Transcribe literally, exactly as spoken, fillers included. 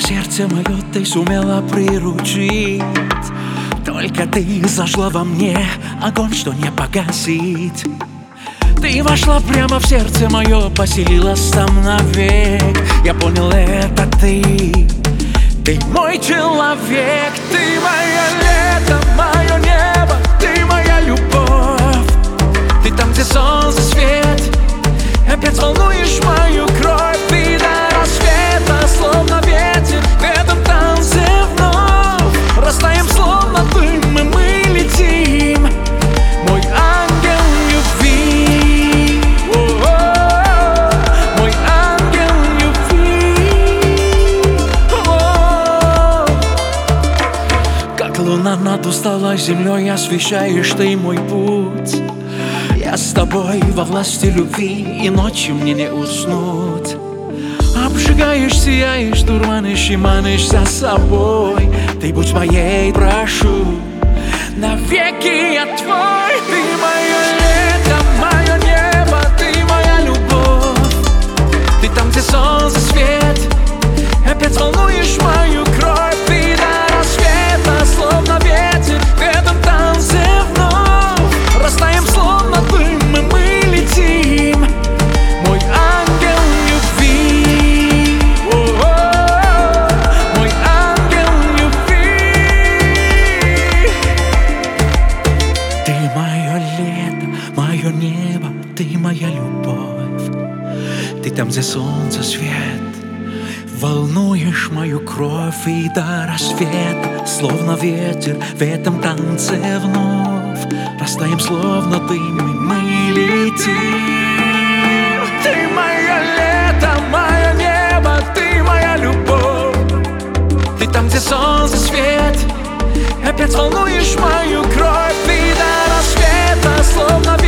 сердце мое ты сумела приручить. Только ты зажгла во мне огонь, что не погасить. Ты вошла прямо в сердце мое, поселилась там навек. Я понял, это ты, ты мой человек. Ты мое лето, мое небо, ты моя любовь. Ты там, где солнце, свет, опять волнуешь мою кровь. Ты до рассвета, словно ветер, в этом танце вновь растаем, словно дым, и мы летим. Мой ангел любви, о-о-о, мой ангел любви, о-о-о. Как луна над усталой землей освещаешь ты мой путь. Я с тобой во власти любви, и ночью мне не уснуть. Обжигаешь, сияешь, дурманишь и манишь за собой. Ты будь моей, прошу, навеки я твой. Ты мое лето, мое небо, ты моя любовь. Ты там, где солнце, свет, опять волнуешь мою кровь. Ты до рассвета, словно ветер, в этом танце вновь растаем, словно дым, и мы летим. Мой ангел любви, о-о-о, мой ангел любви. Ты мое лето, мое небо, ты моя любовь. Ты там, где солнце, свет, волнуешь мою кровь. И до рассвета, словно ветер, в этом танце вновь растаем, словно дым, и мы летим. Ты мое лето, мое небо, ты моя любовь. Ты там, где солнце, свет, опять волнуешь мою кровь. И до рассвета, словно